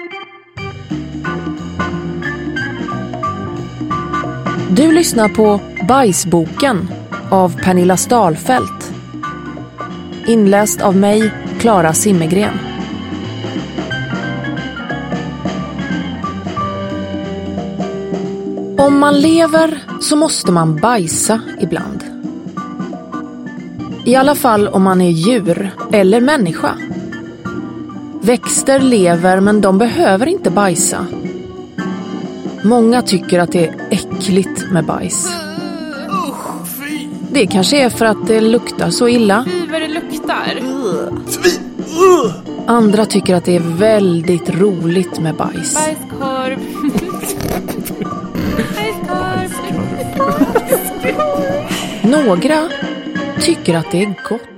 Du lyssnar på Bajsboken av Pernilla Stalfelt. Inläst av mig, Clara Simmergren. Om man lever så måste man bajsa ibland. I alla fall om man är djur eller människa. Växter lever men de behöver inte bajsa. Många tycker att det är äckligt med bajs. Det kanske är för att det luktar så illa. Vad det luktar. Andra tycker att det är väldigt roligt med bajs. Bajskorv. Några tycker att det är gott.